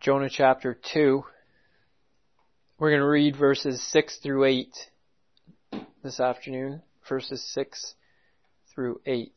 Jonah chapter 2. We're going to read verses 6 through 8 this afternoon. Verses 6 through 8.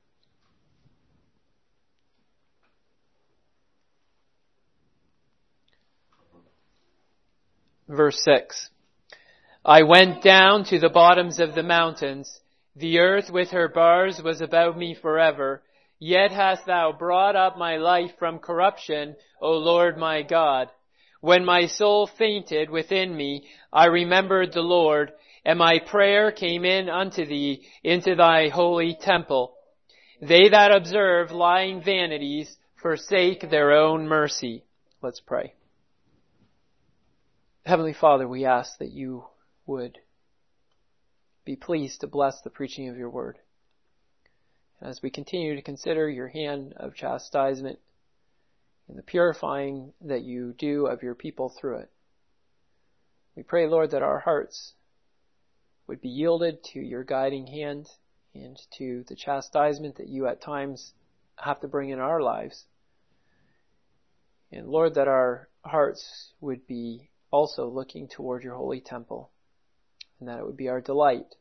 Verse 6. I went down to the bottoms of the mountains. The earth with her bars was about me forever. Yet hast thou brought up my life from corruption, O Lord my God. When my soul fainted within me, I remembered the Lord, and my prayer came in unto thee into thy holy temple. They that observe lying vanities forsake their own mercy. Let's pray. Heavenly Father, we ask that you would be pleased to bless the preaching of your word. As we continue to consider your hand of chastisement and the purifying that you do of your people through it, we pray, Lord, that our hearts would be yielded to your guiding hand and to the chastisement that you at times have to bring in our lives. And Lord, that our hearts would be also looking toward your holy temple, and that it would be our delight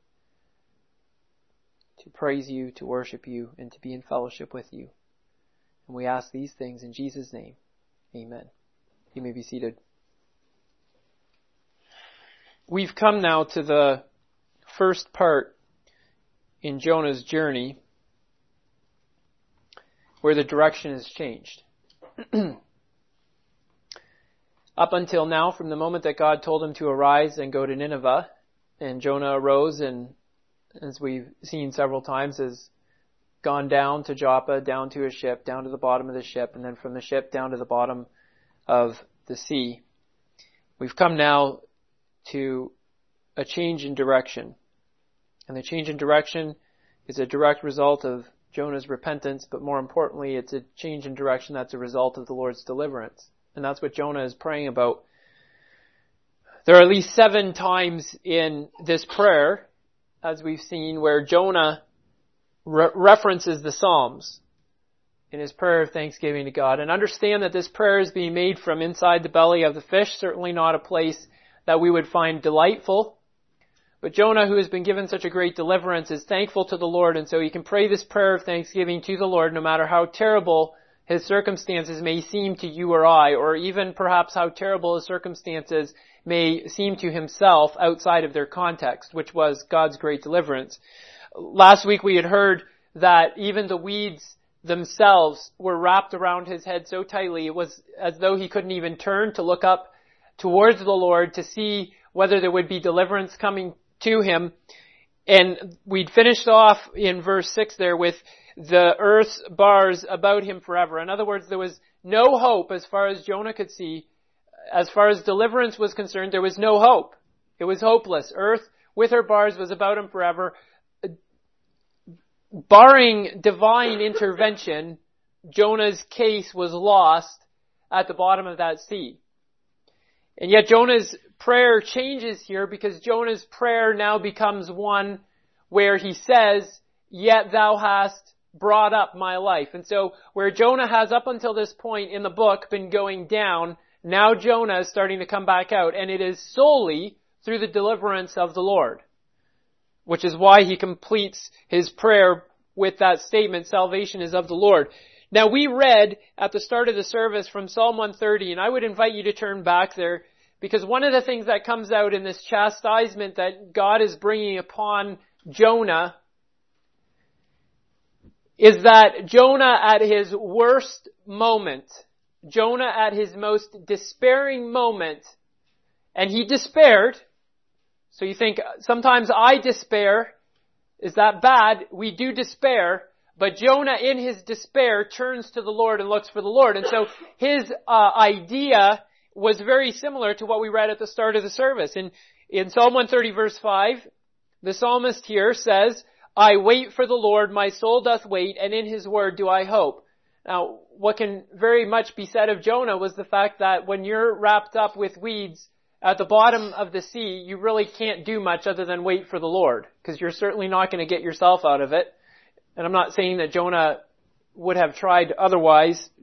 to praise you, to worship you, and to be in fellowship with you. And we ask these things in Jesus' name. Amen. You may be seated. We've come now to the first part in Jonah's journey where the direction has changed. Up until now, from the moment that God told him to arise and go to Nineveh, and Jonah arose and, as we've seen several times, has gone down to Joppa, down to a ship, down to the bottom of the ship, and then from the ship down to the bottom of the sea. We've come now to a change in direction. And the change in direction is a direct result of Jonah's repentance, but more importantly, it's a change in direction that's a result of the Lord's deliverance. And that's what Jonah is praying about. There are at least 7 times in this prayer, as we've seen, where Jonah references the Psalms in his prayer of thanksgiving to God. And understand that this prayer is being made from inside the belly of the fish, certainly not a place that we would find delightful. But Jonah, who has been given such a great deliverance, is thankful to the Lord, and so he can pray this prayer of thanksgiving to the Lord no matter how terrible his circumstances may seem to you or I, or even perhaps how terrible his circumstances may seem to himself outside of their context, which was God's great deliverance. Last week we had heard that even the weeds themselves were wrapped around his head so tightly it was as though he couldn't even turn to look up towards the Lord to see whether there would be deliverance coming to him. And we'd finished off in verse 6 there with the earth's bars about him forever. In other words, there was no hope as far as Jonah could see. As far as deliverance was concerned, there was no hope. It was hopeless. Earth with her bars was about him forever. Barring divine intervention, Jonah's case was lost at the bottom of that sea. And yet Jonah's prayer changes here because Jonah's prayer now becomes one where he says, "Yet thou hast brought up my life." And so where Jonah has up until this point in the book been going down, now Jonah is starting to come back out, and it is solely through the deliverance of the Lord, which is why he completes his prayer with that statement, salvation is of the Lord. Now we read at the start of the service from Psalm 130, and I would invite you to turn back there, because one of the things that comes out in this chastisement that God is bringing upon Jonah is that Jonah at his worst moment, Jonah at his most despairing moment, and he despaired. So you think, sometimes I despair. Is that bad? We do despair. But Jonah in his despair turns to the Lord and looks for the Lord. And so his idea was very similar to what we read at the start of the service. In Psalm 130 verse 5, the psalmist here says, "I wait for the Lord, my soul doth wait, and in his word do I hope." Now, what can very much be said of Jonah was the fact that when you're wrapped up with weeds at the bottom of the sea, you really can't do much other than wait for the Lord, because you're certainly not going to get yourself out of it. And I'm not saying that Jonah would have tried otherwise,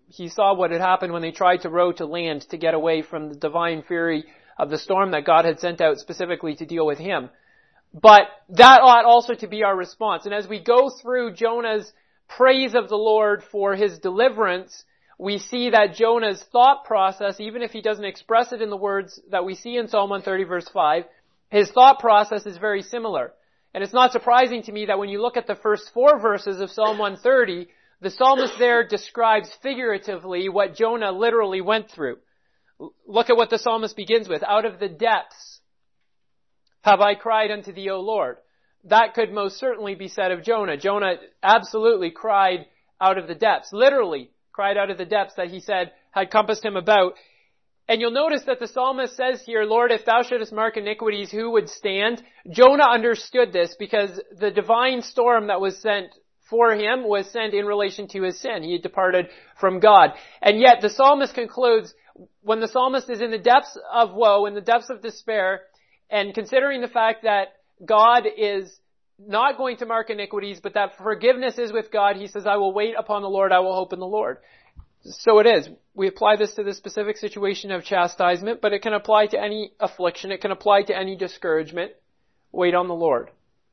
He saw what had happened when they tried to row to land to get away from the divine fury of the storm that God had sent out specifically to deal with him. But that ought also to be our response. And as we go through Jonah's praise of the Lord for his deliverance, we see that Jonah's thought process, even if he doesn't express it in the words that we see in Psalm 130 verse 5, his thought process is very similar. And it's not surprising to me that when you look at the first 4 verses of Psalm 130, the psalmist there describes figuratively what Jonah literally went through. Look at what the psalmist begins with. Out of the depths have I cried unto thee, O Lord. That could most certainly be said of Jonah. Jonah absolutely cried out of the depths. Literally cried out of the depths that he said had compassed him about. And you'll notice that the psalmist says here, Lord, if thou shouldest mark iniquities, who would stand? Jonah understood this because the divine storm that was sent for him was sent in relation to his sin. He had departed from God. And yet the psalmist concludes, when the psalmist is in the depths of woe, in the depths of despair, and considering the fact that God is not going to mark iniquities, but that forgiveness is with God, he says, I will wait upon the Lord, I will hope in the Lord. So it is. We apply this to the specific situation of chastisement, but it can apply to any affliction. It can apply to any discouragement. Wait on the Lord.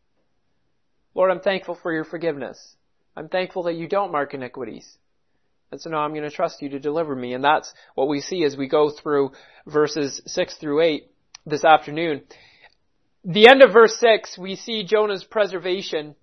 Lord, I'm thankful for your forgiveness. I'm thankful that you don't mark iniquities. And so now I'm going to trust you to deliver me. And that's what we see as we go through verses 6 through 8 this afternoon. The end of verse 6, we see Jonah's preservation.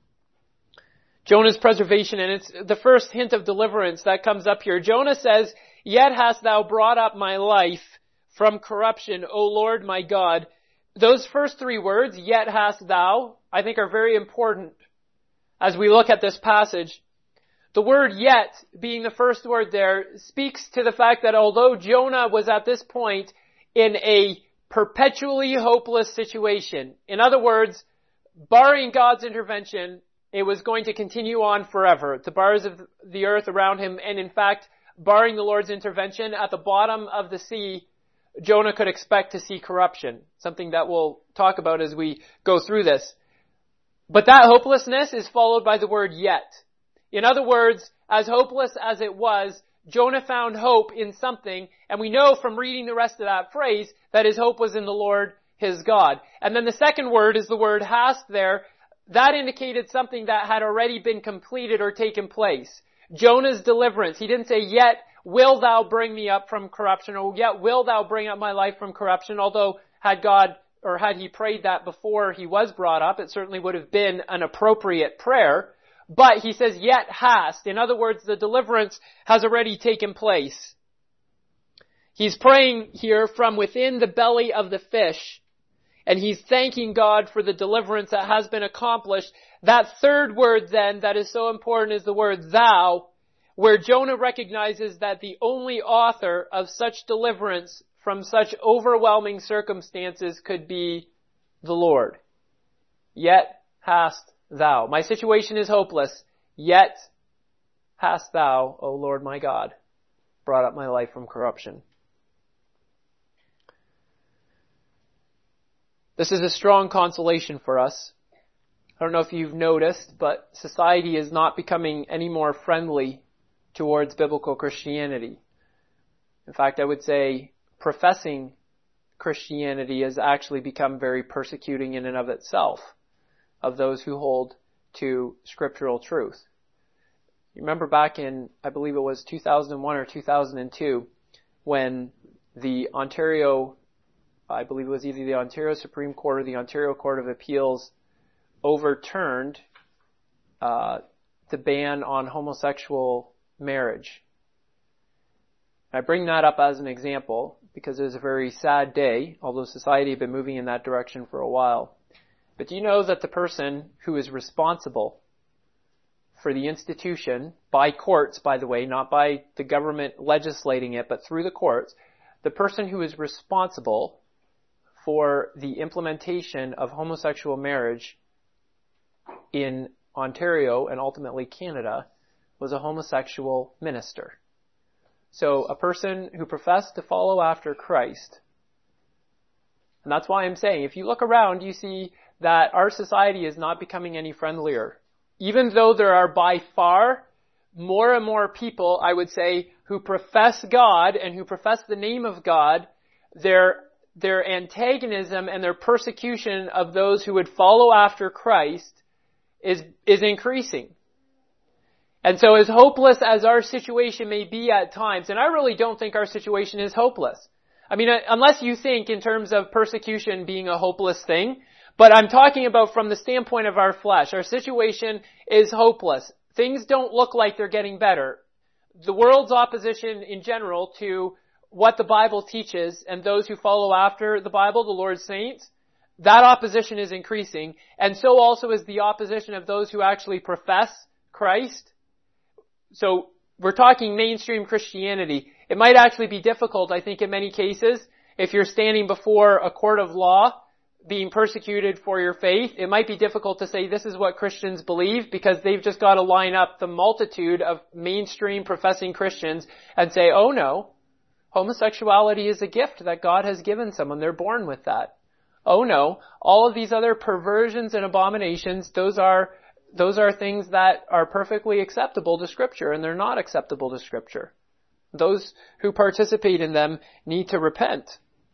Jonah's preservation, and it's the first hint of deliverance that comes up here. Jonah says, Yet hast thou brought up my life from corruption, O Lord my God. Those first 3 words, yet hast thou, I think are very important as we look at this passage. The word yet, being the first word there, speaks to the fact that although Jonah was at this point in a perpetually hopeless situation, in other words, barring God's intervention, it was going to continue on forever. The bars of the earth around him, and in fact, barring the Lord's intervention, at the bottom of the sea, Jonah could expect to see corruption, something that we'll talk about as we go through this. But that hopelessness is followed by the word yet. In other words, as hopeless as it was, Jonah found hope in something, and we know from reading the rest of that phrase that his hope was in the Lord, his God. And then the second word is the word hast there. That indicated something that had already been completed or taken place. Jonah's deliverance. He didn't say, yet will thou bring me up from corruption, or yet will thou bring up my life from corruption, although had he prayed that before he was brought up, it certainly would have been an appropriate prayer. But he says, yet hast. In other words, the deliverance has already taken place. He's praying here from within the belly of the fish, and he's thanking God for the deliverance that has been accomplished. That third word then that is so important is the word thou, where Jonah recognizes that the only author of such deliverance from such overwhelming circumstances could be the Lord. Yet hast thou. My situation is hopeless, yet hast thou, O Lord my God, brought up my life from corruption. This is a strong consolation for us. I don't know if you've noticed, but society is not becoming any more friendly towards biblical Christianity. In fact, I would say professing Christianity has actually become very persecuting in and of itself of those who hold to scriptural truth. You remember back in, I believe it was 2001 or 2002, when the Ontario, I believe it was either the Ontario Supreme Court or the Ontario Court of Appeals overturned the ban on homosexual marriage. I bring that up as an example because it was a very sad day, although society had been moving in that direction for a while. But do you know that the person who is responsible for the institution, by courts, by the way, not by the government legislating it, but through the courts, the person who is responsible for the implementation of homosexual marriage in Ontario and ultimately Canada was a homosexual minister. So a person who professed to follow after Christ. And that's why I'm saying, if you look around, you see that our society is not becoming any friendlier. Even though there are by far more and more people, I would say, who profess God and who profess the name of God, their antagonism and their persecution of those who would follow after Christ is increasing. And so as hopeless as our situation may be at times, and I really don't think our situation is hopeless. I mean, unless you think in terms of persecution being a hopeless thing, but I'm talking about from the standpoint of our flesh. Our situation is hopeless. Things don't look like they're getting better. The world's opposition in general to what the Bible teaches and those who follow after the Bible, the Lord's saints, that opposition is increasing. And so also is the opposition of those who actually profess Christ. So we're talking mainstream Christianity. It might actually be difficult, I think, in many cases, if you're standing before a court of law being persecuted for your faith. It might be difficult to say this is what Christians believe because they've just got to line up the multitude of mainstream professing Christians and say, oh no, homosexuality is a gift that God has given someone. They're born with that. Oh no, all of these other perversions and abominations, those are things that are perfectly acceptable to Scripture, and they're not acceptable to Scripture. Those who participate in them need to repent.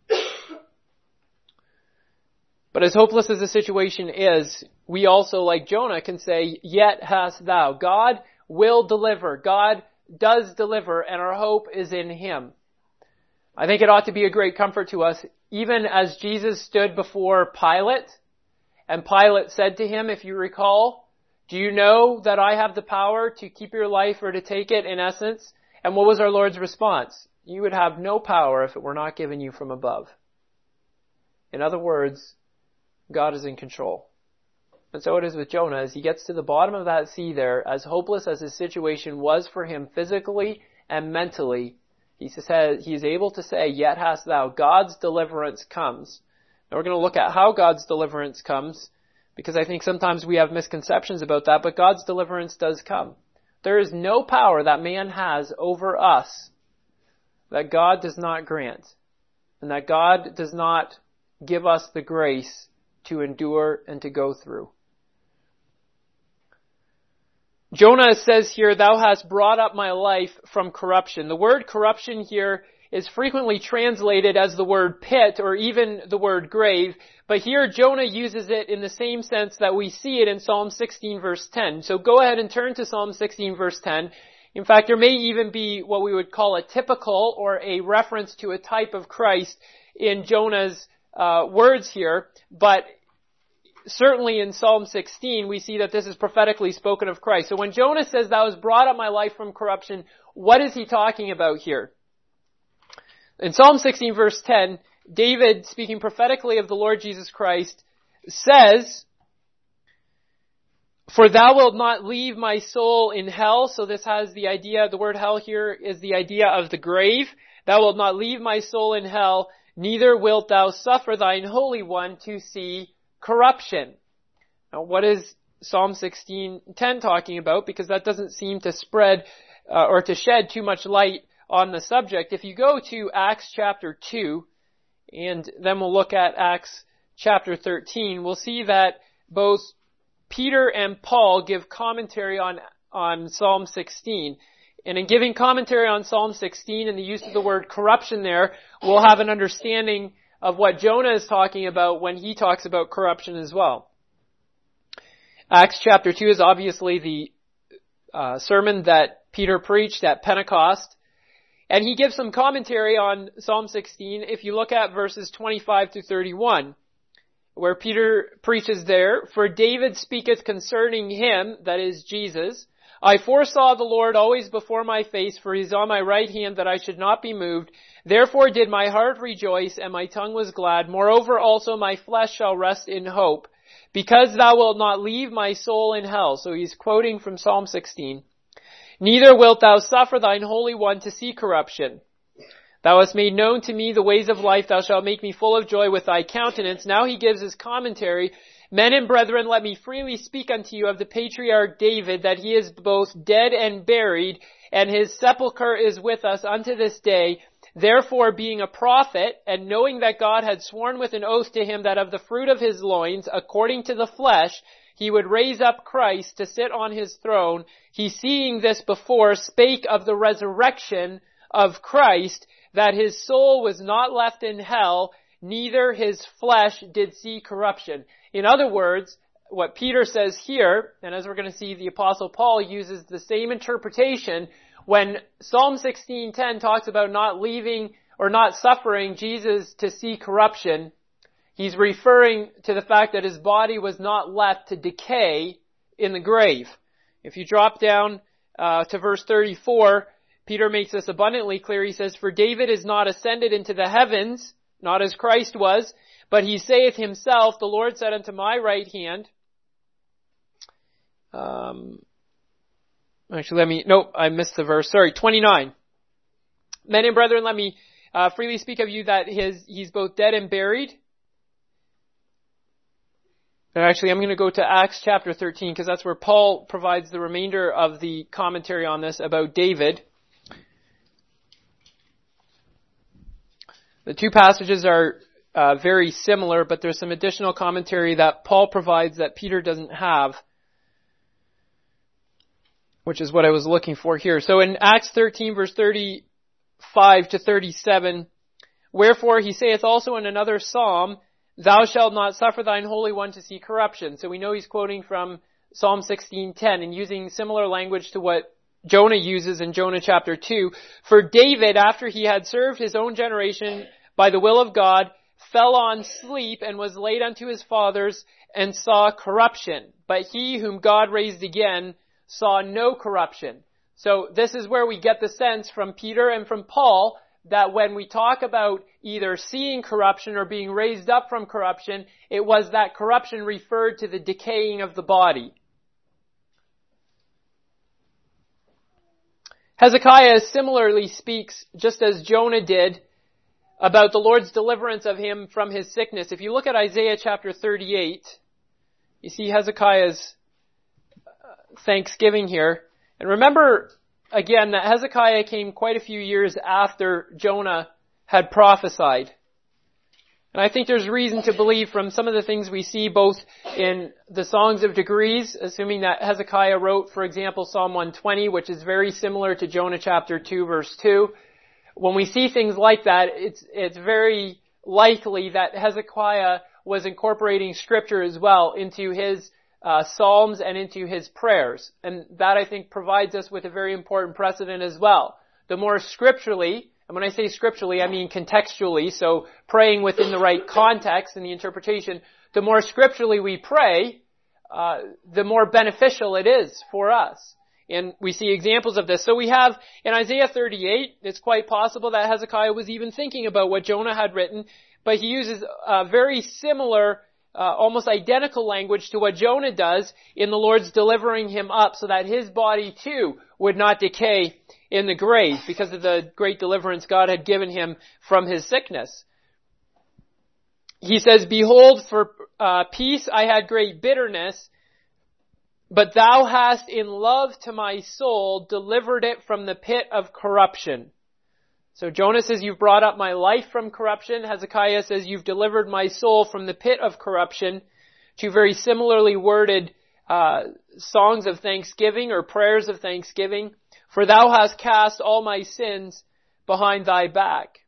But as hopeless as the situation is, we also, like Jonah, can say, yet hast thou. God will deliver. God does deliver, and our hope is in Him. I think it ought to be a great comfort to us, even as Jesus stood before Pilate, and Pilate said to him, if you recall, do you know that I have the power to keep your life or to take it, in essence? And what was our Lord's response? You would have no power if it were not given you from above. In other words, God is in control. And so it is with Jonah. As he gets to the bottom of that sea there, as hopeless as his situation was for him physically and mentally, he is able to say, yet hast thou. God's deliverance comes. Now we're going to look at how God's deliverance comes, because I think sometimes we have misconceptions about that, but God's deliverance does come. There is no power that man has over us that God does not grant, and that God does not give us the grace to endure and to go through. Jonah says here, thou hast brought up my life from corruption. The word corruption here is frequently translated as the word pit or even the word grave, but here Jonah uses it in the same sense that we see it in Psalm 16 verse 10. So go ahead and turn to Psalm 16 verse 10. In fact, there may even be what we would call a typical or a reference to a type of Christ in Jonah's words here, but certainly in Psalm 16, we see that this is prophetically spoken of Christ. So when Jonah says, thou hast brought up my life from corruption, what is he talking about here? In Psalm 16 verse 10, David, speaking prophetically of the Lord Jesus Christ, says, for thou wilt not leave my soul in hell. So this has the idea, the word hell here is the idea of the grave. Thou wilt not leave my soul in hell, neither wilt thou suffer thine Holy One to see corruption. Now, what is Psalm 16:10 talking about? Because that doesn't seem to spread or to shed too much light on the subject. If you go to Acts chapter 2, and then we'll look at Acts chapter 13, we'll see that both Peter and Paul give commentary on Psalm 16. And in giving commentary on Psalm 16 and the use of the word corruption there, we'll have an understanding of what Jonah is talking about when he talks about corruption as well. Acts chapter 2 is obviously the sermon that Peter preached at Pentecost. And he gives some commentary on Psalm 16 if you look at verses 25 to 31, where Peter preaches there, for David speaketh concerning him, that is Jesus, I foresaw the Lord always before my face, for he is on my right hand that I should not be moved. Therefore did my heart rejoice, and my tongue was glad. Moreover also my flesh shall rest in hope, because thou wilt not leave my soul in hell. So he's quoting from Psalm 16. Neither wilt thou suffer thine Holy One to see corruption. Thou hast made known to me the ways of life. Thou shalt make me full of joy with thy countenance. Now he gives his commentary. Men and brethren, let me freely speak unto you of the patriarch David, that he is both dead and buried, and his sepulchre is with us unto this day. Therefore, being a prophet, and knowing that God had sworn with an oath to him that of the fruit of his loins, according to the flesh, he would raise up Christ to sit on his throne, he, seeing this before, spake of the resurrection of Christ, that his soul was not left in hell, neither his flesh did see corruption. In other words, what Peter says here, and as we're going to see, the Apostle Paul uses the same interpretation when Psalm 16:10 talks about not leaving or not suffering Jesus to see corruption. He's referring to the fact that his body was not left to decay in the grave. If you drop down to verse 34, Peter makes this abundantly clear. He says, "For David is not ascended into the heavens, not as Christ was, but he saith himself, the Lord said unto my right hand." I missed the verse. Sorry, 29. "Men and brethren, let me freely speak of you that he's both dead and buried." And actually, I'm going to go to Acts chapter 13 because that's where Paul provides the remainder of the commentary on this about David. The two passages are very similar, but there's some additional commentary that Paul provides that Peter doesn't have, which is what I was looking for here. So in Acts 13, verse 35 to 37, "Wherefore he saith also in another psalm, Thou shalt not suffer thine Holy One to see corruption." So we know he's quoting from Psalm 16:10 and using similar language to what Jonah uses in Jonah chapter 2. "For David, after he had served his own generation by the will of God, fell on sleep and was laid unto his fathers and saw corruption. But he whom God raised again saw no corruption." So this is where we get the sense from Peter and from Paul that when we talk about either seeing corruption or being raised up from corruption, it was that corruption referred to the decaying of the body. Hezekiah similarly speaks, just as Jonah did, about the Lord's deliverance of him from his sickness. If you look at Isaiah chapter 38, you see Hezekiah's thanksgiving here. And remember, again, that Hezekiah came quite a few years after Jonah had prophesied. And I think there's reason to believe from some of the things we see both in the Songs of Degrees, assuming that Hezekiah wrote, for example, Psalm 120, which is very similar to Jonah chapter 2, verse 2. When we see things like that, it's very likely that Hezekiah was incorporating scripture as well into his psalms and into his prayers. And that, I think, provides us with a very important precedent as well. The more scripturally, and when I say scripturally, I mean contextually, so praying within the right context and the interpretation, the more scripturally we pray, the more beneficial it is for us. And we see examples of this. So we have in Isaiah 38, it's quite possible that Hezekiah was even thinking about what Jonah had written, but he uses a very similar, almost identical language to what Jonah does in the Lord's delivering him up so that his body too would not decay in the grave because of the great deliverance God had given him from his sickness. He says, "Behold, for peace I had great bitterness, but thou hast in love to my soul delivered it from the pit of corruption." So Jonah says, "You've brought up my life from corruption." Hezekiah says, "You've delivered my soul from the pit of corruption." Two very similarly worded songs of thanksgiving or prayers of thanksgiving. "For thou hast cast all my sins behind thy back."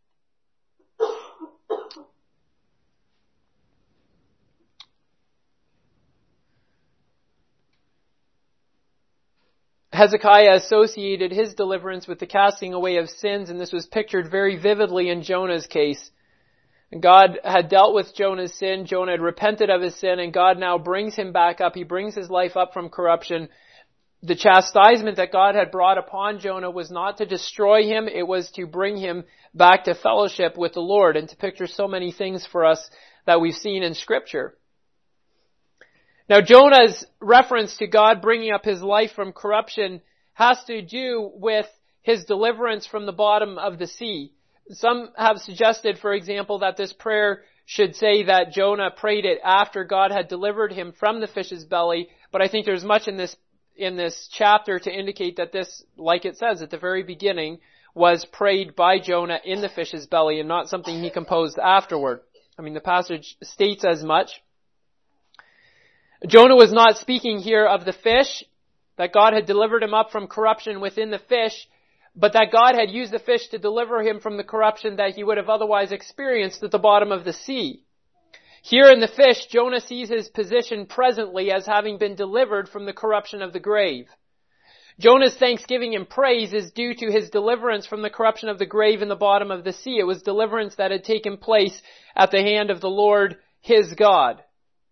Hezekiah associated his deliverance with the casting away of sins, and this was pictured very vividly in Jonah's case. God had dealt with Jonah's sin. Jonah had repented of his sin, and God now brings him back up. He brings his life up from corruption. The chastisement that God had brought upon Jonah was not to destroy him. It was to bring him back to fellowship with the Lord and to picture so many things for us that we've seen in Scripture. Now, Jonah's reference to God bringing up his life from corruption has to do with his deliverance from the bottom of the sea. Some have suggested, for example, that this prayer should say that Jonah prayed it after God had delivered him from the fish's belly, but I think there's much in this chapter to indicate that this, like it says at the very beginning, was prayed by Jonah in the fish's belly and not something he composed afterward. I mean, the passage states as much. Jonah was not speaking here of the fish, that God had delivered him up from corruption within the fish, but that God had used the fish to deliver him from the corruption that he would have otherwise experienced at the bottom of the sea. Here in the fish, Jonah sees his position presently as having been delivered from the corruption of the grave. Jonah's thanksgiving and praise is due to his deliverance from the corruption of the grave in the bottom of the sea. It was deliverance that had taken place at the hand of the Lord, his God.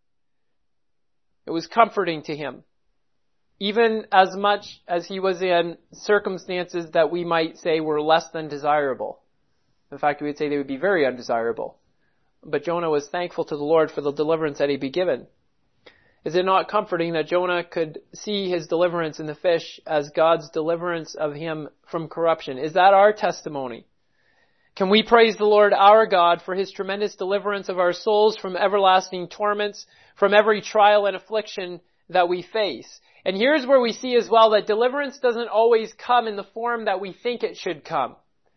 It was comforting to him, even as much as he was in circumstances that we might say were less than desirable. In fact, we would say they would be very undesirable. But Jonah was thankful to the Lord for the deliverance that he'd be given. Is it not comforting that Jonah could see his deliverance in the fish as God's deliverance of him from corruption? Is that our testimony? Can we praise the Lord our God for his tremendous deliverance of our souls from everlasting torments, from every trial and affliction that we face? And here's where we see as well that deliverance doesn't always come in the form that we think it should come.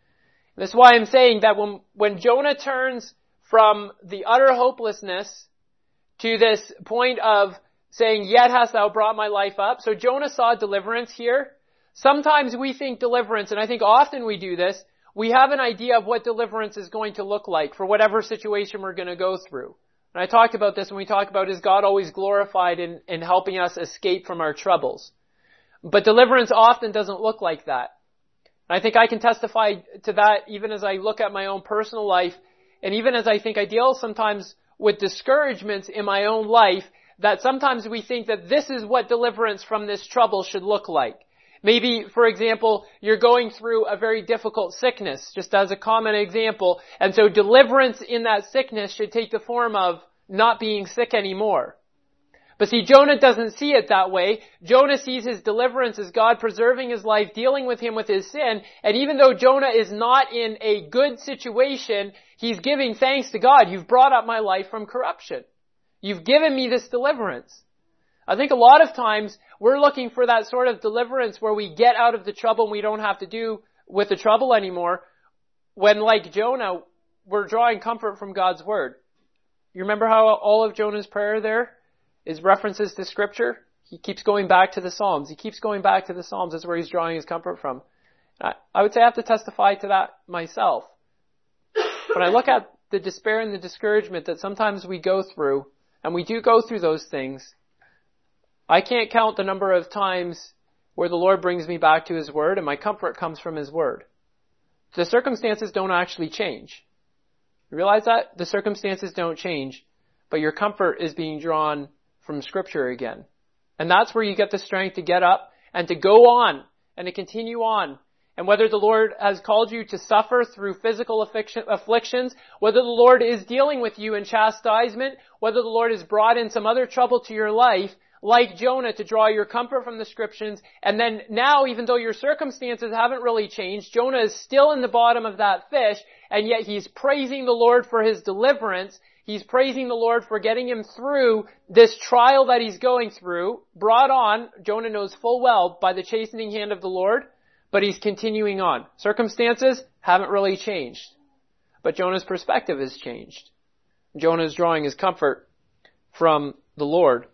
And that's why I'm saying that when Jonah turns from the utter hopelessness to this point of saying, "Yet hast thou brought my life up." So Jonah saw deliverance here. Sometimes we think deliverance, and I think often we do this, we have an idea of what deliverance is going to look like for whatever situation we're going to go through. And I talked about this when we talked about, is God always glorified in helping us escape from our troubles? But deliverance often doesn't look like that. And I think I can testify to that even as I look at my own personal life, and even as I think I deal sometimes with discouragements in my own life, that sometimes we think that this is what deliverance from this trouble should look like. Maybe, for example, you're going through a very difficult sickness, just as a common example, and so deliverance in that sickness should take the form of not being sick anymore. But see, Jonah doesn't see it that way. Jonah sees his deliverance as God preserving his life, dealing with him with his sin, and even though Jonah is not in a good situation, he's giving thanks to God. You've brought up my life from corruption. You've given me this deliverance. I think a lot of times we're looking for that sort of deliverance where we get out of the trouble and we don't have to do with the trouble anymore, when, like Jonah, we're drawing comfort from God's word. You remember how all of Jonah's prayer there is references to Scripture? He keeps going back to the Psalms. He keeps going back to the Psalms. That's where he's drawing his comfort from. I would say I have to testify to that myself. When I look at the despair and the discouragement that sometimes we go through, and we do go through those things, I can't count the number of times where the Lord brings me back to his word and my comfort comes from his word. The circumstances don't actually change. You realize that? The circumstances don't change, but your comfort is being drawn from Scripture again. And that's where you get the strength to get up and to go on and to continue on. And whether the Lord has called you to suffer through physical afflictions, whether the Lord is dealing with you in chastisement, whether the Lord has brought in some other trouble to your life, like Jonah, to draw your comfort from the Scriptures, and then now, even though your circumstances haven't really changed, Jonah is still in the bottom of that fish, and yet he's praising the Lord for his deliverance. He's praising the Lord for getting him through this trial that he's going through, brought on, Jonah knows full well, by the chastening hand of the Lord, but he's continuing on. Circumstances haven't really changed, but Jonah's perspective has changed. Jonah is drawing his comfort from the Lord.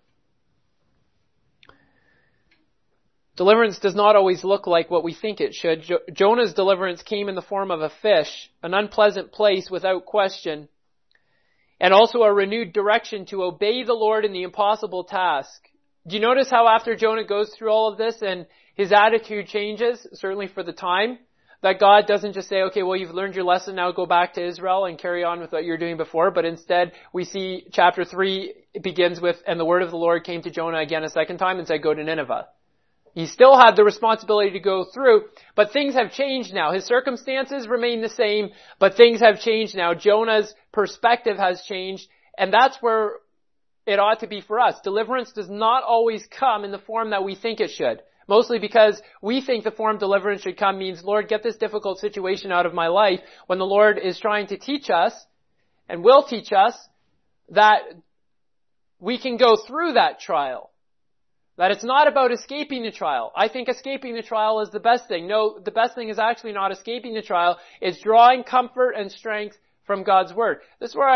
Deliverance does not always look like what we think it should. Jonah's deliverance came in the form of a fish, an unpleasant place without question, and also a renewed direction to obey the Lord in the impossible task. Do you notice how after Jonah goes through all of this and his attitude changes, certainly for the time, that God doesn't just say, okay, well, you've learned your lesson, now go back to Israel and carry on with what you're doing before, but instead we see chapter 3 begins with, and the word of the Lord came to Jonah again a second time and said, go to Nineveh. He still had the responsibility to go through, but things have changed now. His circumstances remain the same, but things have changed now. Jonah's perspective has changed, and that's where it ought to be for us. Deliverance does not always come in the form that we think it should. Mostly because we think the form deliverance should come means, Lord, get this difficult situation out of my life, when the Lord is trying to teach us, and will teach us, that we can go through that trial. That it's not about escaping the trial. I think escaping the trial is the best thing. No, the best thing is actually not escaping the trial. It's drawing comfort and strength from God's Word. This is where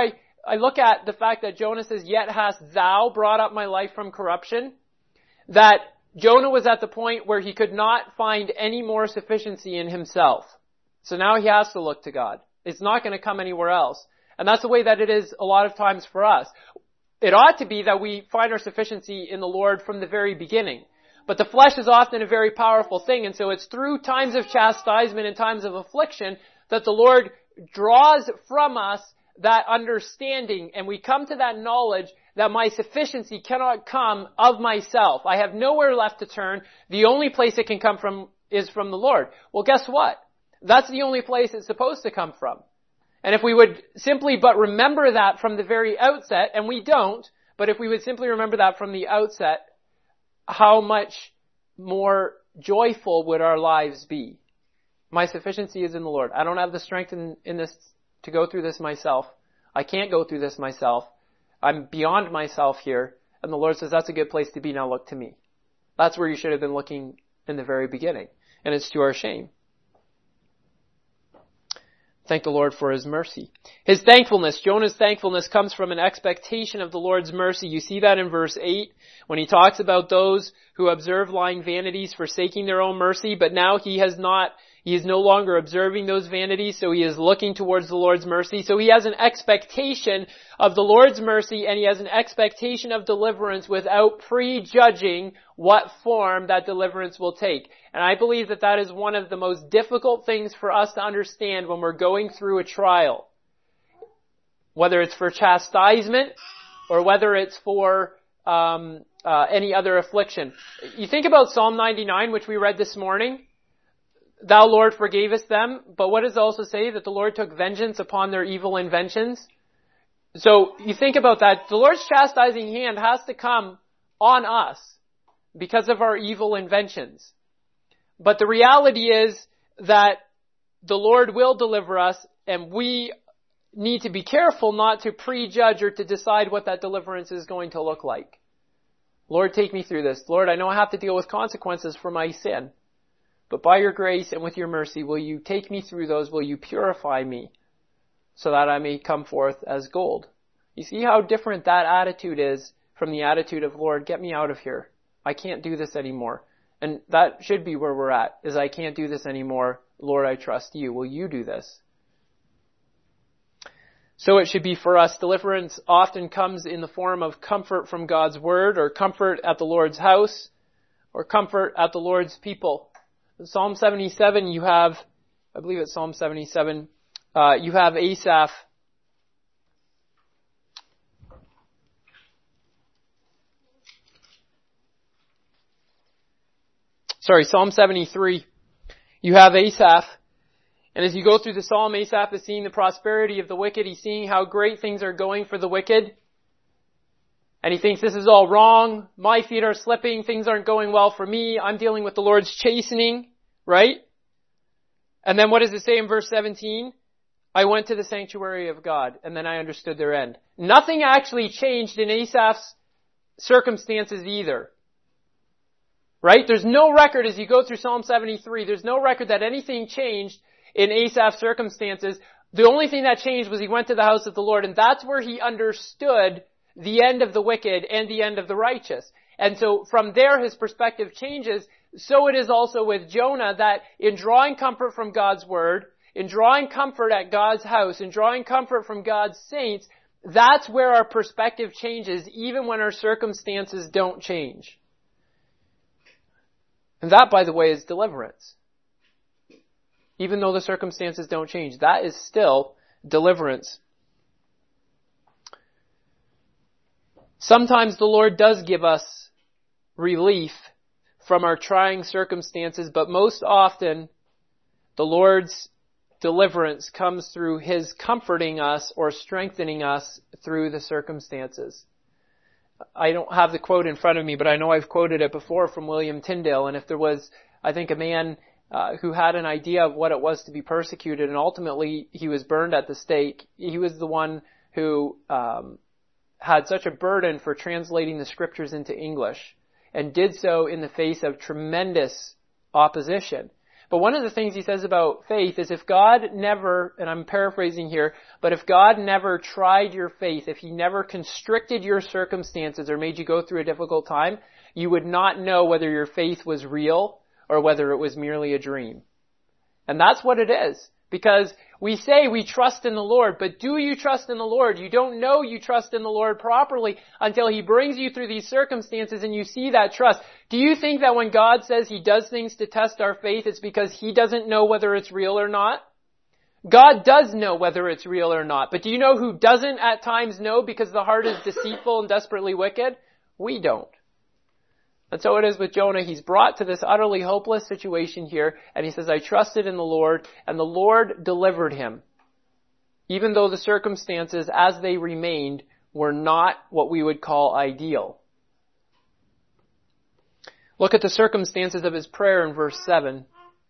I look at the fact that Jonah says, "Yet hast thou brought up my life from corruption," that Jonah was at the point where he could not find any more sufficiency in himself. So now he has to look to God. It's not going to come anywhere else. And that's the way that it is a lot of times for us. It ought to be that we find our sufficiency in the Lord from the very beginning. But the flesh is often a very powerful thing, and so it's through times of chastisement and times of affliction that the Lord draws from us that understanding, and we come to that knowledge that my sufficiency cannot come of myself. I have nowhere left to turn. The only place it can come from is from the Lord. Well, guess what? That's the only place it's supposed to come from. And if we would simply but remember that from the very outset, and we don't, but if we would simply remember that from the outset, how much more joyful would our lives be? My sufficiency is in the Lord. I don't have the strength in this to go through this myself. I can't go through this myself. I'm beyond myself here. And the Lord says, that's a good place to be. Now look to me. That's where you should have been looking in the very beginning. And it's to our shame. Thank the Lord for His mercy. His thankfulness, Jonah's thankfulness, comes from an expectation of the Lord's mercy. You see that in verse 8 when he talks about those who observe lying vanities forsaking their own mercy, but now he is no longer observing those vanities, so he is looking towards the Lord's mercy. So he has an expectation of the Lord's mercy, and he has an expectation of deliverance without prejudging what form that deliverance will take. And I believe that that is one of the most difficult things for us to understand when we're going through a trial. Whether it's for chastisement or whether it's for any other affliction. You think about Psalm 99, which we read this morning. Thou, Lord, forgavest them. But what does it also say? That the Lord took vengeance upon their evil inventions. So you think about that. The Lord's chastising hand has to come on us because of our evil inventions. But the reality is that the Lord will deliver us, and we need to be careful not to prejudge or to decide what that deliverance is going to look like. Lord, take me through this. Lord, I know I have to deal with consequences for my sin. But by your grace and with your mercy, will you take me through those? Will you purify me so that I may come forth as gold? You see how different that attitude is from the attitude of, Lord, get me out of here. I can't do this anymore. And that should be where we're at, is I can't do this anymore. Lord, I trust you. Will you do this? So it should be for us. Deliverance often comes in the form of comfort from God's word, or comfort at the Lord's house, or comfort at the Lord's people. In Psalm 77, you have, I believe it's Psalm 77, you have Asaph. Psalm 73. You have Asaph. And as you go through the psalm, Asaph is seeing the prosperity of the wicked. He's seeing how great things are going for the wicked. And he thinks, this is all wrong. My feet are slipping. Things aren't going well for me. I'm dealing with the Lord's chastening. Right? And then what does it say in verse 17? I went to the sanctuary of God, and then I understood their end. Nothing actually changed in Asaph's circumstances either. Right? There's no record as you go through Psalm 73. There's no record that anything changed in Asaph's circumstances. The only thing that changed was he went to the house of the Lord, and that's where he understood the end of the wicked and the end of the righteous. And so from there his perspective changes. So it is also with Jonah, that in drawing comfort from God's word, in drawing comfort at God's house, in drawing comfort from God's saints, that's where our perspective changes, even when our circumstances don't change. And that, by the way, is deliverance. Even though the circumstances don't change, that is still deliverance. Sometimes the Lord does give us relief from our trying circumstances, but most often the Lord's deliverance comes through His comforting us or strengthening us through the circumstances. I don't have the quote in front of me, but I know I've quoted it before from William Tyndale, and if there was, I think, a man who had an idea of what it was to be persecuted, and ultimately he was burned at the stake, he was the one who had such a burden for translating the scriptures into English, and did so in the face of tremendous opposition. But one of the things he says about faith is if God never, and I'm paraphrasing here, but if God never tried your faith, if he never constricted your circumstances or made you go through a difficult time, you would not know whether your faith was real or whether it was merely a dream. And that's what it is. Because we say we trust in the Lord, but do you trust in the Lord? You don't know you trust in the Lord properly until he brings you through these circumstances and you see that trust. Do you think that when God says he does things to test our faith, it's because he doesn't know whether it's real or not? God does know whether it's real or not. But do you know who doesn't at times know because the heart is deceitful and desperately wicked? We don't. And so it is with Jonah. He's brought to this utterly hopeless situation here, and he says, I trusted in the Lord, and the Lord delivered him. Even though the circumstances as they remained were not what we would call ideal. Look at the circumstances of his prayer in verse 7.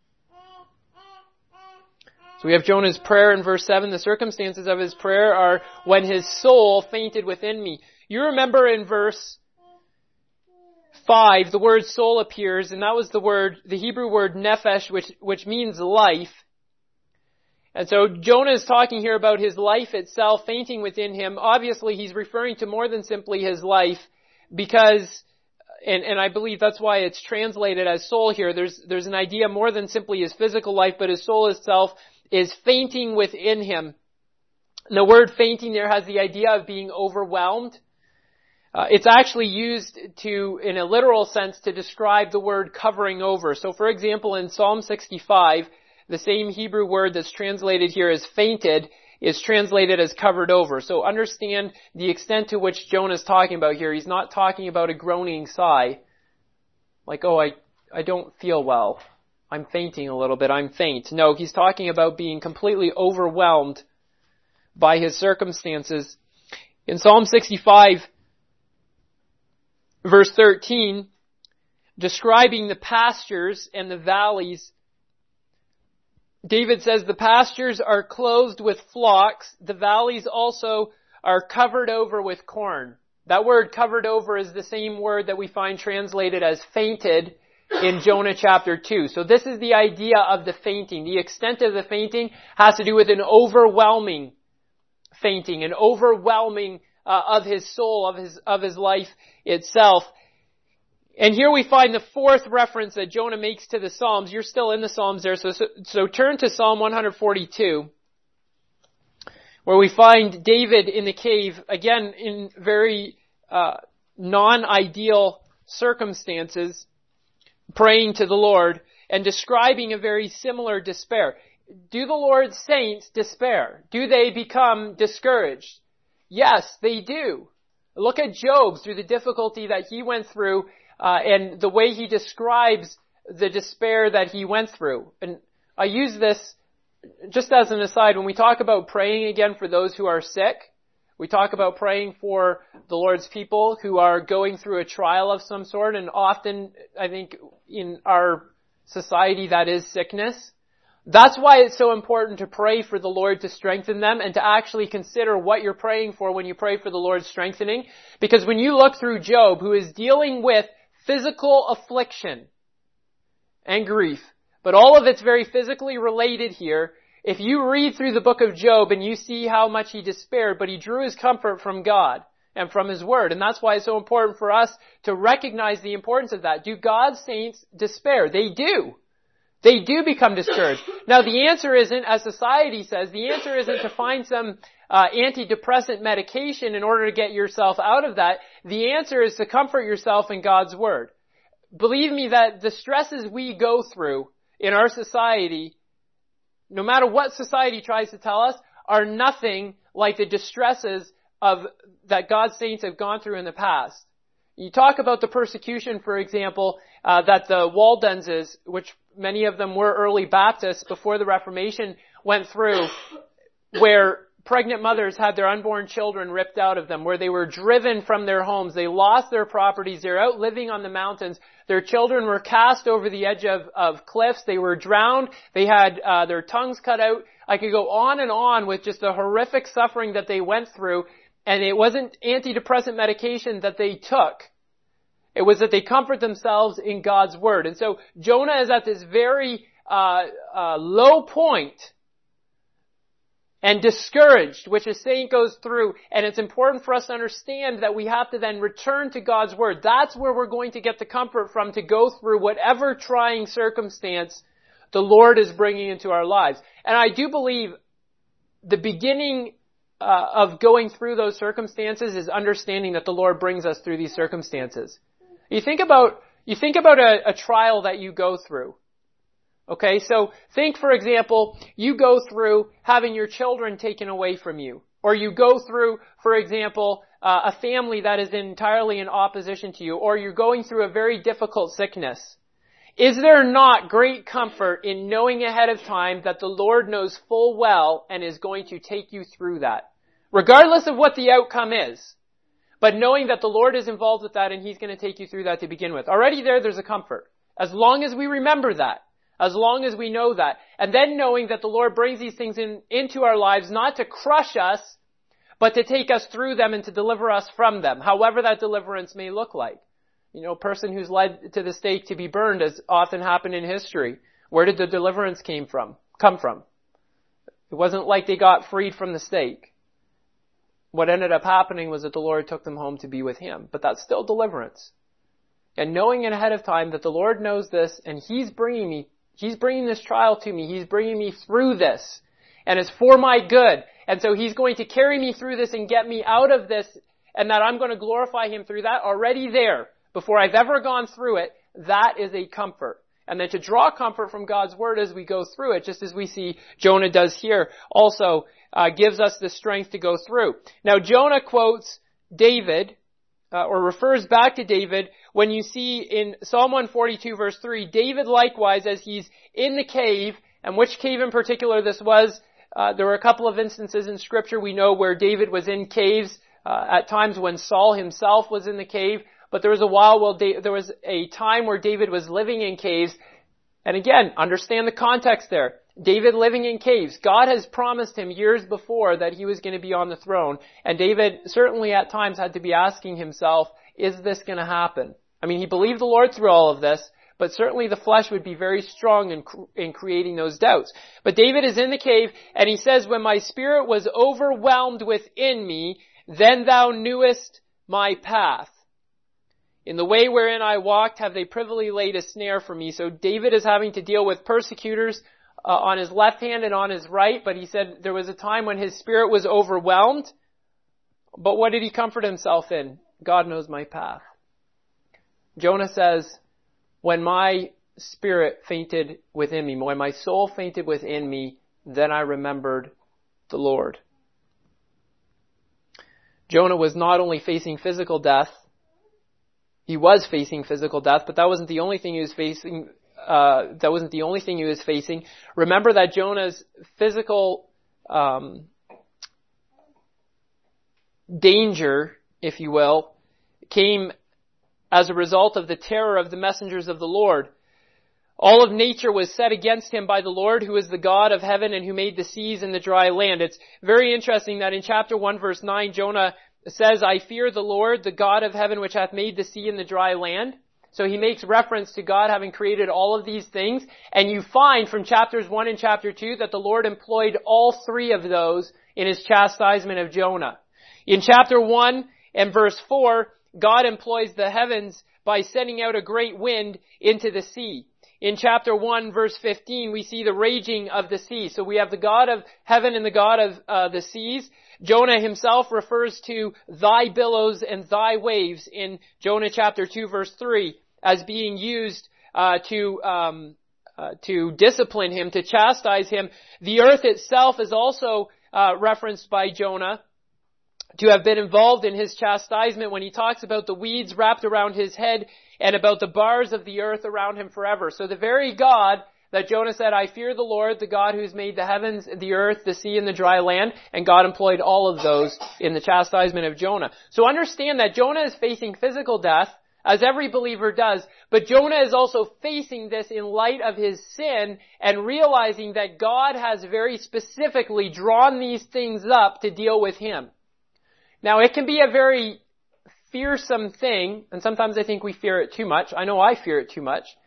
So we have Jonah's prayer in verse 7. The circumstances of his prayer are when his soul fainted within me. You remember in verse 5, the word soul appears, and that was the Hebrew word nephesh, which means life. And so Jonah is talking here about his life itself fainting within him. Obviously, he's referring to more than simply his life, because, and I believe that's why it's translated as soul here. There's an idea more than simply his physical life, but his soul itself is fainting within him. And the word fainting there has the idea of being overwhelmed. It's actually used in a literal sense, to describe the word covering over. So for example, in Psalm 65, the same Hebrew word that's translated here as fainted is translated as covered over. So understand the extent to which Jonah is talking about here. He's not talking about a groaning sigh. Like, oh, I don't feel well. I'm fainting a little bit. I'm faint. No, he's talking about being completely overwhelmed by his circumstances. In Psalm 65, verse 13, describing the pastures and the valleys, David says, the pastures are clothed with flocks, the valleys also are covered over with corn. That word covered over is the same word that we find translated as fainted in Jonah chapter 2. So this is the idea of the fainting. The extent of the fainting has to do with an overwhelming fainting, an overwhelming of his soul, of his life itself. And here we find the fourth reference that Jonah makes to the Psalms. You're still in the Psalms there, so turn to Psalm 142, where we find David in the cave, again in very non-ideal circumstances, praying to the Lord and describing a very similar despair. Do the Lord's saints despair? Do they become discouraged? Yes, they do. Look at Job through the difficulty that he went through, and the way he describes the despair that he went through. And I use this just as an aside. When we talk about praying again for those who are sick, we talk about praying for the Lord's people who are going through a trial of some sort, and often, I think, in our society that is sickness. That's why it's so important to pray for the Lord to strengthen them and to actually consider what you're praying for when you pray for the Lord's strengthening. Because when you look through Job, who is dealing with physical affliction and grief, but all of it's very physically related here, if you read through the book of Job and you see how much he despaired, but he drew his comfort from God and from his word. And that's why it's so important for us to recognize the importance of that. Do God's saints despair? They do. They do become discouraged. Now the answer isn't, as society says, the answer isn't to find some antidepressant medication in order to get yourself out of that. The answer is to comfort yourself in God's word. Believe me that the stresses we go through in our society, no matter what society tries to tell us, are nothing like the distresses that God's saints have gone through in the past. You talk about the persecution, for example, that the Waldenses, which many of them were early Baptists before the Reformation, went through, where pregnant mothers had their unborn children ripped out of them, where they were driven from their homes, they lost their properties, they're out living on the mountains, their children were cast over the edge of cliffs, they were drowned, they had their tongues cut out. I could go on with just the horrific suffering that they went through, and it wasn't antidepressant medication that they took. It was that they comfort themselves in God's word. And so Jonah is at this very low point and discouraged, which a saint goes through, and it's important for us to understand that we have to then return to God's Word. That's where we're going to get the comfort from to go through whatever trying circumstance the Lord is bringing into our lives. And I do believe the beginning of going through those circumstances is understanding that the Lord brings us through these circumstances. You think about a trial that you go through. Okay, so think, for example, you go through having your children taken away from you. Or you go through, for example, a family that is entirely in opposition to you. Or you're going through a very difficult sickness. Is there not great comfort in knowing ahead of time that the Lord knows full well and is going to take you through that? Regardless of what the outcome is. But knowing that the Lord is involved with that and He's going to take you through that to begin with. Already there's a comfort. As long as we remember that. As long as we know that. And then knowing that the Lord brings these things into our lives not to crush us, but to take us through them and to deliver us from them. However that deliverance may look like. You know, a person who's led to the stake to be burned has often happened in history. Where did the deliverance come from? It wasn't like they got freed from the stake. What ended up happening was that the Lord took them home to be with Him. But that's still deliverance. And knowing ahead of time that the Lord knows this and He's bringing this trial to me. He's bringing me through this. And it's for my good. And so He's going to carry me through this and get me out of this. And that I'm going to glorify Him through that already there. Before I've ever gone through it. That is a comfort. And then to draw comfort from God's Word as we go through it, just as we see Jonah does here, also gives us the strength to go through. Now Jonah quotes David, or refers back to David, when you see in Psalm 142 verse 3, David likewise, as he's in the cave, and which cave in particular this was, there were a couple of instances in Scripture we know where David was in caves, at times when Saul himself was in the cave, but there was a time where David was living in caves, and again, understand the context there. David living in caves. God has promised him years before that he was going to be on the throne. And David certainly at times had to be asking himself, is this going to happen? I mean, he believed the Lord through all of this, but certainly the flesh would be very strong in creating those doubts. But David is in the cave and he says, when my spirit was overwhelmed within me, then thou knewest my path. In the way wherein I walked have they privily laid a snare for me. So David is having to deal with persecutors on his left hand and on his right, but he said there was a time when his spirit was overwhelmed. But what did he comfort himself in? God knows my path. Jonah says, when my spirit fainted within me, when my soul fainted within me, then I remembered the Lord. Jonah was not only facing physical death, he was facing physical death, but that wasn't the only thing he was facing. Remember that Jonah's physical danger, if you will, came as a result of the terror of the messengers of the Lord. All of nature was set against him by the Lord, who is the God of heaven and who made the seas and the dry land. It's very interesting that in chapter 1 verse 9, Jonah says, I fear the Lord, the God of heaven, which hath made the sea and the dry land. So he makes reference to God having created all of these things. And you find from chapters 1 and chapter 2 that the Lord employed all three of those in His chastisement of Jonah. In chapter 1 and verse 4, God employs the heavens by sending out a great wind into the sea. In chapter 1 verse 15, we see the raging of the sea. So we have the God of heaven and the God of the seas. Jonah himself refers to thy billows and thy waves in Jonah chapter 2 verse 3 as being used to discipline him, to chastise him. The earth itself is also referenced by Jonah to have been involved in his chastisement when he talks about the weeds wrapped around his head and about the bars of the earth around him forever. So the very God that Jonah said, I fear the Lord, the God who's made the heavens, the earth, the sea, and the dry land, and God employed all of those in the chastisement of Jonah. So understand that Jonah is facing physical death, as every believer does, but Jonah is also facing this in light of his sin and realizing that God has very specifically drawn these things up to deal with him. Now, it can be a very fearsome thing, and sometimes I think we fear it too much. I know I fear it too much.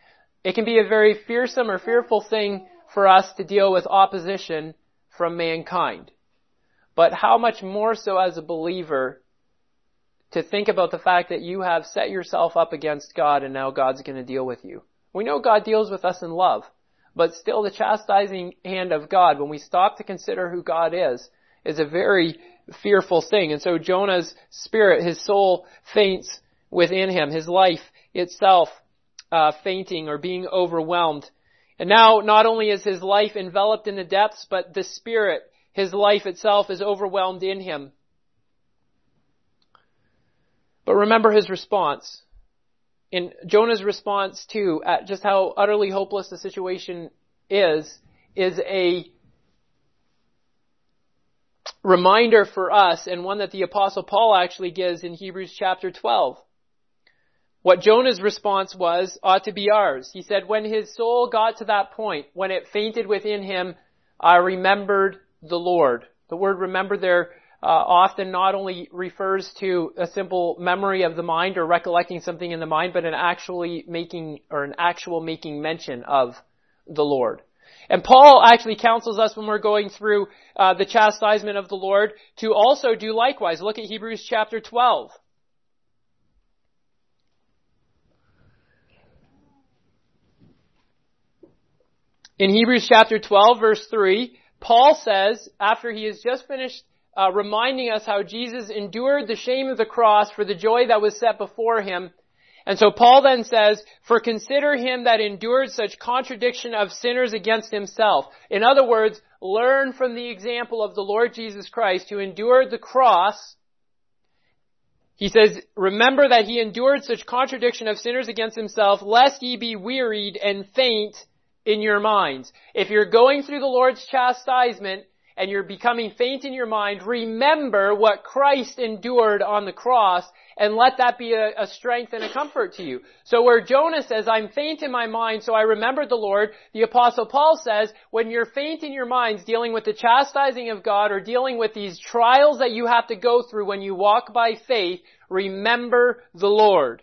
It can be a very fearsome or fearful thing for us to deal with opposition from mankind. But how much more so as a believer to think about the fact that you have set yourself up against God and now God's going to deal with you. We know God deals with us in love, but still the chastising hand of God, when we stop to consider who God is a very fearful thing. And so Jonah's spirit, his soul faints within him, his life itself fainting or being overwhelmed. And now not only is his life enveloped in the depths, but the spirit, his life itself, is overwhelmed in him. But remember his response. In Jonah's response too, at just how utterly hopeless the situation is a reminder for us, and one that the Apostle Paul actually gives in Hebrews chapter 12. What Jonah's response was ought to be ours. He said, when his soul got to that point, when it fainted within him, I remembered the Lord. The word remember there often not only refers to a simple memory of the mind or recollecting something in the mind, but an actual making mention of the Lord. And Paul actually counsels us when we're going through the chastisement of the Lord to also do likewise. Look at Hebrews chapter 12. In Hebrews chapter 12, verse 3, Paul says, after he has just finished reminding us how Jesus endured the shame of the cross for the joy that was set before him. And so Paul then says, for consider him that endured such contradiction of sinners against himself. In other words, learn from the example of the Lord Jesus Christ who endured the cross. He says, remember that he endured such contradiction of sinners against himself, lest ye be wearied and faint in your minds. If you're going through the Lord's chastisement, and you're becoming faint in your mind, remember what Christ endured on the cross, and let that be a strength and a comfort to you. So where Jonah says, I'm faint in my mind, so I remembered the Lord, the Apostle Paul says, when you're faint in your minds dealing with the chastising of God or dealing with these trials that you have to go through when you walk by faith, remember the Lord.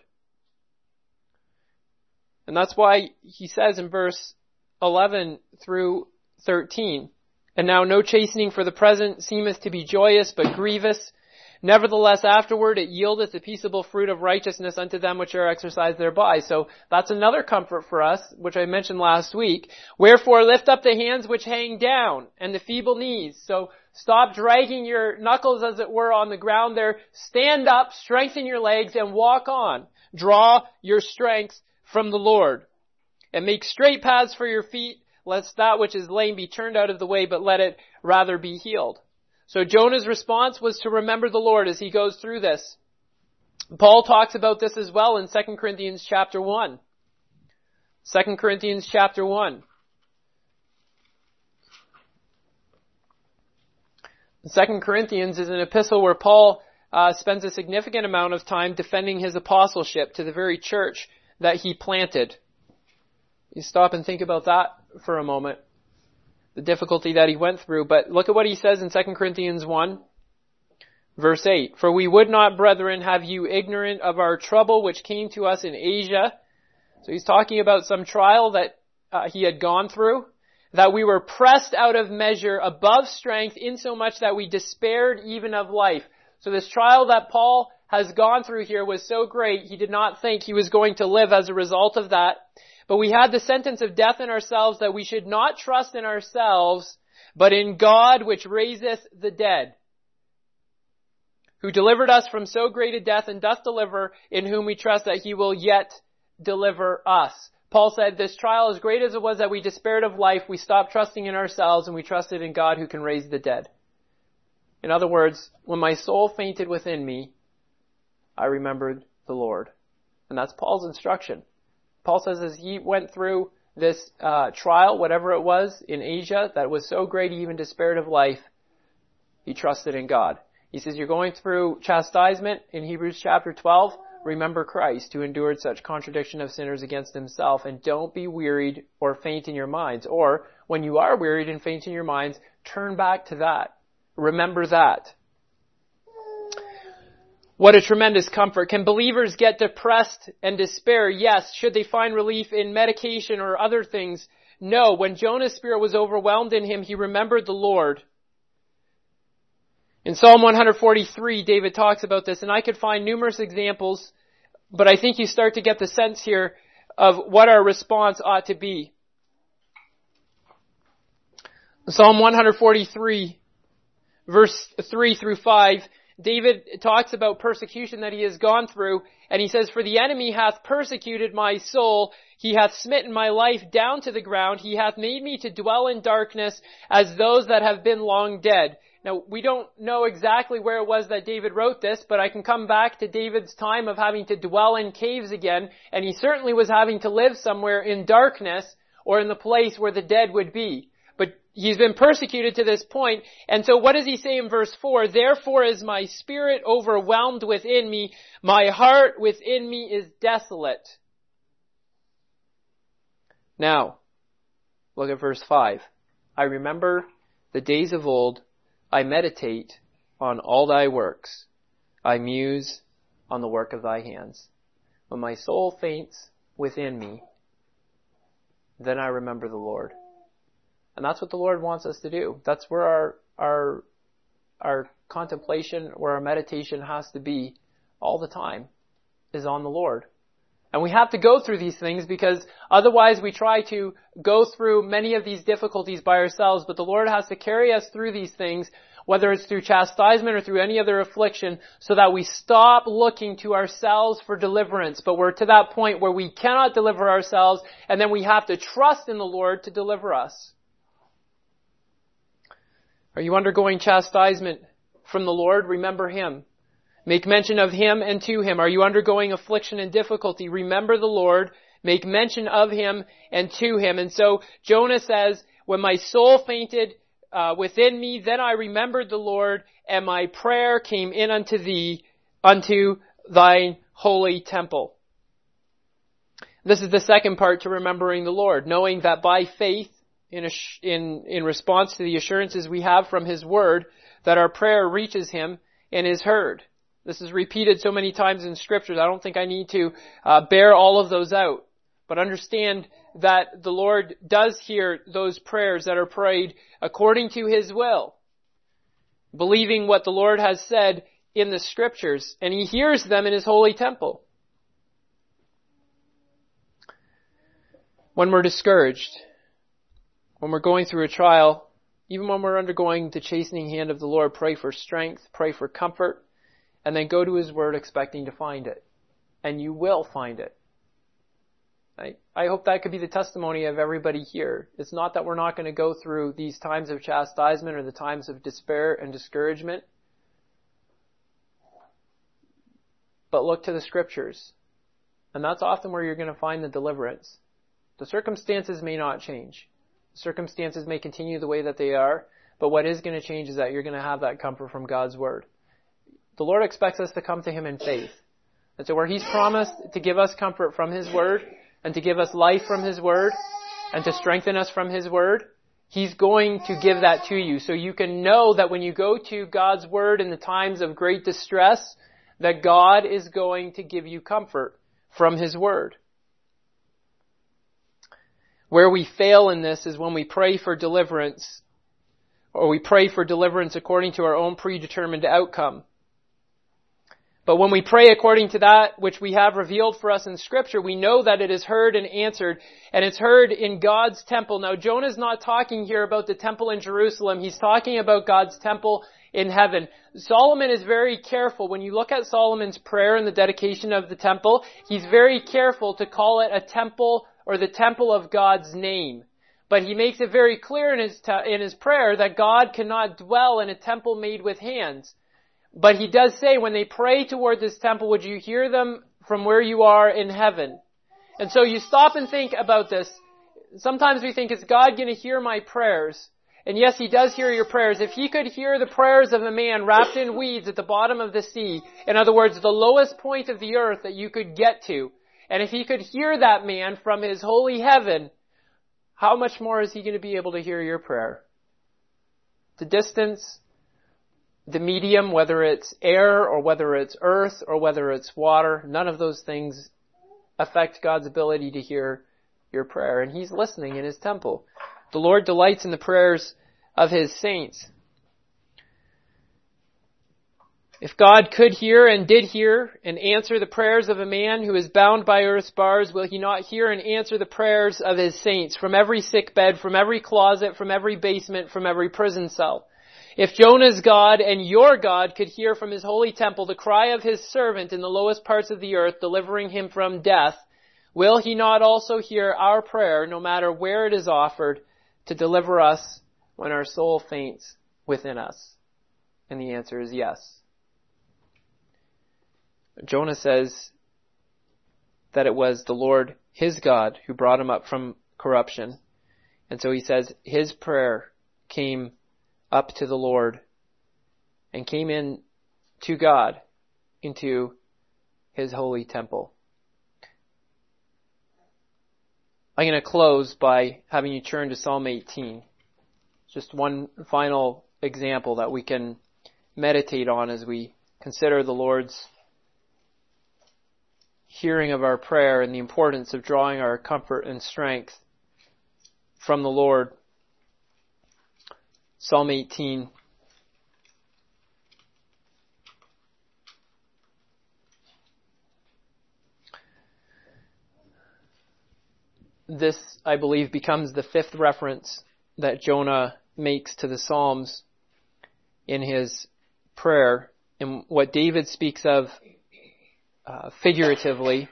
And that's why he says in verse 11 through 13, and now no chastening for the present seemeth to be joyous, but grievous. Nevertheless, afterward it yieldeth the peaceable fruit of righteousness unto them which are exercised thereby. So that's another comfort for us, which I mentioned last week. Wherefore lift up the hands which hang down, and the feeble knees. So stop dragging your knuckles, as it were, on the ground there. Stand up, strengthen your legs, and walk on. Draw your strength from the Lord. And make straight paths for your feet, lest that which is lame be turned out of the way, but let it rather be healed. So Jonah's response was to remember the Lord as he goes through this. Paul talks about this as well in 2 Corinthians chapter 1. 2 Corinthians chapter 1. 2 Corinthians is an epistle where Paul spends a significant amount of time defending his apostleship to the very church that he planted. You stop and think about that for a moment, the difficulty that he went through. But look at what he says in 2 Corinthians 1, verse 8. For we would not, brethren, have you ignorant of our trouble which came to us in Asia. So he's talking about some trial that he had gone through, that we were pressed out of measure above strength, insomuch that we despaired even of life. So this trial that Paul has gone through here was so great, he did not think he was going to live as a result of that. But we had the sentence of death in ourselves, that we should not trust in ourselves, but in God which raiseth the dead, who delivered us from so great a death, and doth deliver, in whom we trust that he will yet deliver us. Paul said, this trial, as great as it was that we despaired of life, we stopped trusting in ourselves and we trusted in God who can raise the dead. In other words, when my soul fainted within me, I remembered the Lord. And that's Paul's instruction. Paul says as he went through this trial, whatever it was in Asia, that was so great he even despaired of life, he trusted in God. He says, you're going through chastisement in Hebrews chapter 12. Remember Christ, who endured such contradiction of sinners against himself, and don't be wearied or faint in your minds. Or, when you are wearied and faint in your minds, turn back to that. Remember that. What a tremendous comfort. Can believers get depressed and despair? Yes. Should they find relief in medication or other things? No. When Jonah's spirit was overwhelmed in him, he remembered the Lord. In Psalm 143, David talks about this, and I could find numerous examples, but I think you start to get the sense here of what our response ought to be. Psalm 143, verse 3 through 5, David talks about persecution that he has gone through, and he says, "For the enemy hath persecuted my soul, he hath smitten my life down to the ground, he hath made me to dwell in darkness as those that have been long dead." Now, we don't know exactly where it was that David wrote this, but I can come back to David's time of having to dwell in caves again, and he certainly was having to live somewhere in darkness or in the place where the dead would be. But he's been persecuted to this point, and so what does he say in verse 4? "Therefore is my spirit overwhelmed within me, my heart within me is desolate." Now, look at verse 5. "I remember the days of old, I meditate on all thy works. I muse on the work of thy hands. When my soul faints within me, then I remember the Lord." And that's what the Lord wants us to do. That's where our contemplation, where our meditation has to be all the time, is on the Lord. And we have to go through these things because otherwise we try to go through many of these difficulties by ourselves, but the Lord has to carry us through these things, whether it's through chastisement or through any other affliction, so that we stop looking to ourselves for deliverance. But we're to that point where we cannot deliver ourselves, and then we have to trust in the Lord to deliver us. Are you undergoing chastisement from the Lord? Remember Him. Make mention of Him and to Him. Are you undergoing affliction and difficulty? Remember the Lord. Make mention of Him and to Him. And so Jonah says, "When my soul fainted within me, then I remembered the Lord, and my prayer came in unto thee, unto thine holy temple." This is the second part to remembering the Lord, knowing that by faith, in response to the assurances we have from His Word, that our prayer reaches Him and is heard. This is repeated so many times in Scriptures, I don't think I need to bear all of those out. But understand that the Lord does hear those prayers that are prayed according to His will, believing what the Lord has said in the Scriptures, and He hears them in His holy temple. When we're discouraged, when we're going through a trial, even when we're undergoing the chastening hand of the Lord, pray for strength, pray for comfort, and then go to His Word expecting to find it. And you will find it. I hope that could be the testimony of everybody here. It's not that we're not going to go through these times of chastisement or the times of despair and discouragement. But look to the Scriptures. And that's often where you're going to find the deliverance. The circumstances may not change. Circumstances may continue the way that they are, but what is going to change is that you're going to have that comfort from God's Word. The Lord expects us to come to Him in faith. And so where He's promised to give us comfort from His Word, and to give us life from His Word, and to strengthen us from His Word, He's going to give that to you. So you can know that when you go to God's Word in the times of great distress, that God is going to give you comfort from His Word. Where we fail in this is when we pray for deliverance, or we pray for deliverance according to our own predetermined outcome. But when we pray according to that which we have revealed for us in Scripture, we know that it is heard and answered, and it's heard in God's temple. Now, Jonah's not talking here about the temple in Jerusalem. He's talking about God's temple in heaven. Solomon is very careful. When you look at Solomon's prayer and the dedication of the temple, he's very careful to call it a temple or the temple of God's name. But he makes it very clear in his prayer that God cannot dwell in a temple made with hands. But he does say, when they pray toward this temple, would you hear them from where you are in heaven? And so you stop and think about this. Sometimes we think, is God going to hear my prayers? And yes, He does hear your prayers. If He could hear the prayers of a man wrapped in weeds at the bottom of the sea, in other words, the lowest point of the earth that you could get to, and if He could hear that man from His holy heaven, how much more is He going to be able to hear your prayer? The distance the medium, whether it's air or whether it's earth or whether it's water, none of those things affect God's ability to hear your prayer. And He's listening in His temple. The Lord delights in the prayers of His saints. If God could hear and did hear and answer the prayers of a man who is bound by earth's bars, will He not hear and answer the prayers of His saints from every sick bed, from every closet, from every basement, from every prison cell? If Jonah's God and your God could hear from His holy temple the cry of His servant in the lowest parts of the earth, delivering him from death, will He not also hear our prayer, no matter where it is offered, to deliver us when our soul faints within us? And the answer is yes. Jonah says that it was the Lord, his God, who brought him up from corruption. And so he says his prayer came up to the Lord and came in to God into His holy temple. I'm going to close by having you turn to Psalm 18. Just one final example that we can meditate on as we consider the Lord's hearing of our prayer and the importance of drawing our comfort and strength from the Lord. Psalm 18. This, I believe, becomes the fifth reference that Jonah makes to the Psalms in his prayer. And what David speaks of figuratively,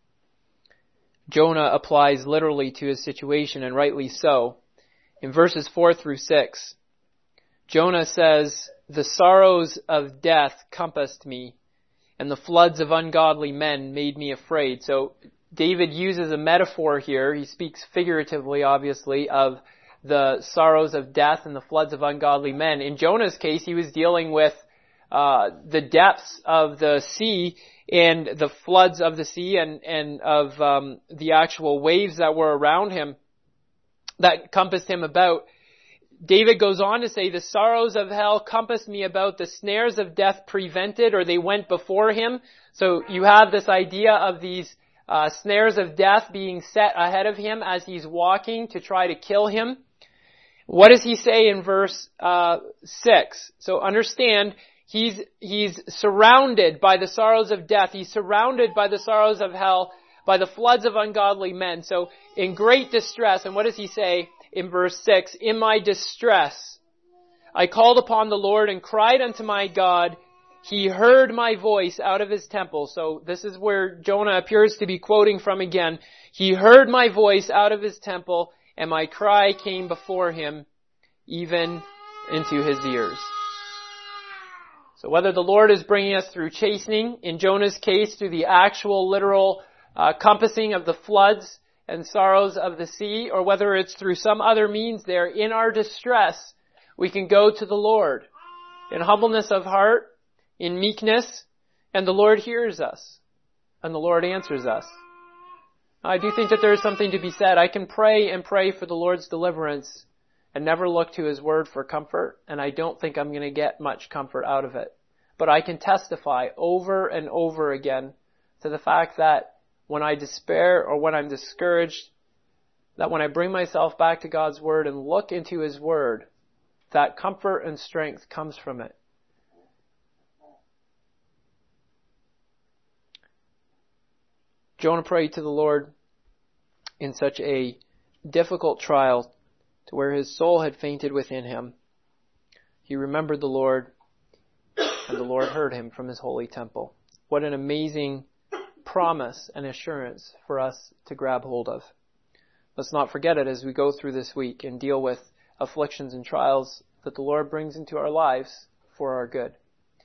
Jonah applies literally to his situation, and rightly so. In verses 4 through 6, Jonah says, "The sorrows of death compassed me, and the floods of ungodly men made me afraid." So David uses a metaphor here. He speaks figuratively, obviously, of the sorrows of death and the floods of ungodly men. In Jonah's case, he was dealing with the depths of the sea and the floods of the sea and of the actual waves that were around him that compassed him about. David goes on to say, "The sorrows of hell compassed me about, the snares of death prevented," or they went before him. So you have this idea of these snares of death being set ahead of him as he's walking to try to kill him. What does he say in verse 6? So understand, he's surrounded by the sorrows of death. He's surrounded by the sorrows of hell, by the floods of ungodly men. So in great distress. And what does he say in verse 6? "In my distress, I called upon the Lord and cried unto my God. He heard my voice out of His temple." So this is where Jonah appears to be quoting from again. "He heard my voice out of His temple, and my cry came before Him, even into His ears." So whether the Lord is bringing us through chastening, in Jonah's case through the actual literal compassing of the floods and sorrows of the sea, or whether it's through some other means there, in our distress, we can go to the Lord in humbleness of heart, in meekness, and the Lord hears us, and the Lord answers us. I do think that there is something to be said. I can pray and pray for the Lord's deliverance and never look to His word for comfort, and I don't think I'm going to get much comfort out of it. But I can testify over and over again to the fact that when I despair or when I'm discouraged, that when I bring myself back to God's word and look into His word, that comfort and strength comes from it. Jonah prayed to the Lord in such a difficult trial to where his soul had fainted within him. He remembered the Lord, and the Lord heard him from His holy temple. What an amazing promise and assurance for us to grab hold of. Let's not forget it as we go through this week and deal with afflictions and trials that the Lord brings into our lives for our good.